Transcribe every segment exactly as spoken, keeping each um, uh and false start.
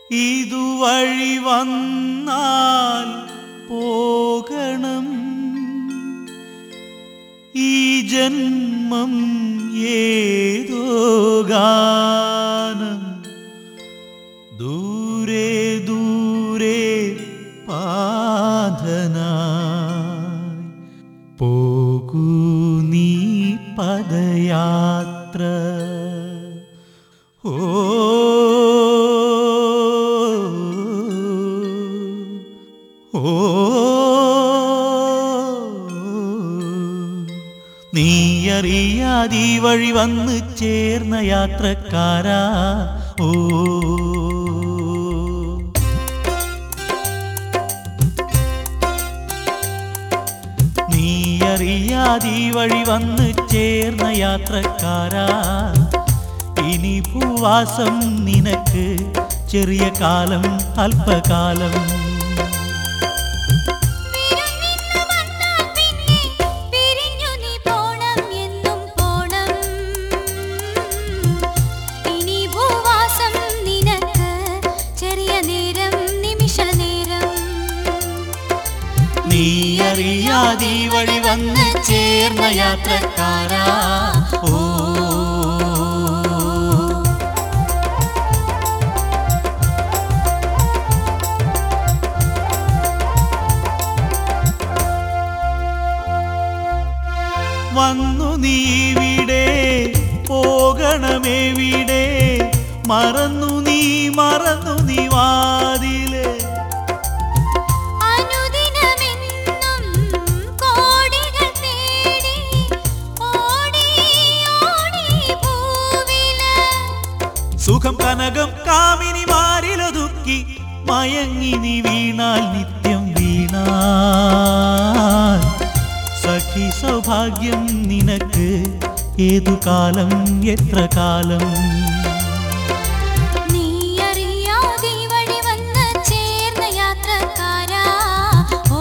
ഇതുവഴി വന്നാൽ പോകണം ഈ ജന്മം ഏതോ ഗാനം ദൂരെ ദൂരെ പാഥനായി പോകൂ നീ പദയാത്ര ഓ ഓ നീ അറിയാതെ വഴി വന്ന് ചേർന്ന യാത്രക്കാരാ ഓ നീ അറിയാതെ വഴി വന്ന് ചേർന്ന യാത്രക്കാരാ ഇനി ഭൂവാസം നിനക്ക് ചെറിയ കാലം അല്പകാലം നീ അറിയാതെ വഴി വന്ന് ചേർന്ന യാത്രക്കാരാ ഓ വന്നു നീ ഇവിടെ പോകണമെവിടെ മറന്നു നീ മറന്നു നീ വാതിലെ സുഖം കനകം കാമിനിമാരിലൊതുക്കി മയങ്ങി നീ വീണാൽ നിത്യം വീണാൽ സഖി സൗഭാഗ്യം നിനക്ക് ഏതു കാലം എത്ര കാലം നീ അറിയാതെ വഴി വന്ന് ചേർന്ന യാത്രക്കാരാ ഓ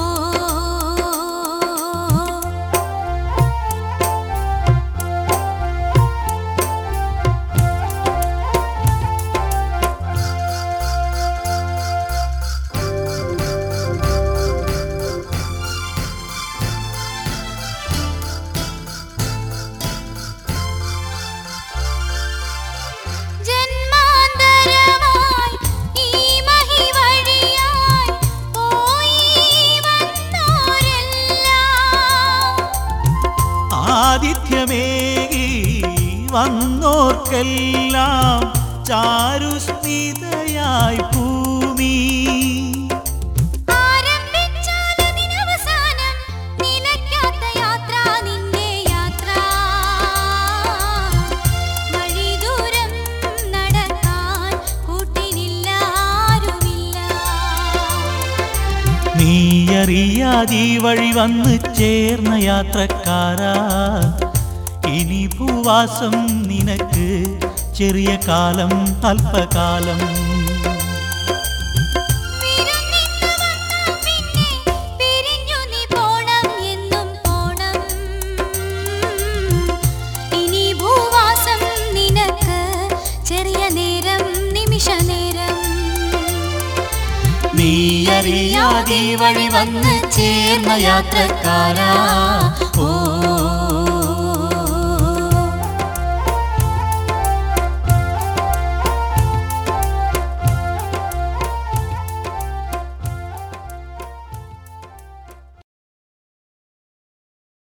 ആതിഥ്യമേകി വന്നോർക്കെല്ലാം ചാരുസ്മിതയായി ഭൂമി നീ അറിയാതെ വഴി വന്ന് ചേർന്ന യാത്രക്കാരാ ഇനി ഭൂവാസം നിനക്ക് ചെറിയ കാലം അല്പകാലം നീ അറിയാതെ വഴി വന്ന് ചേർന്ന യാത്രക്കാരാ ഓ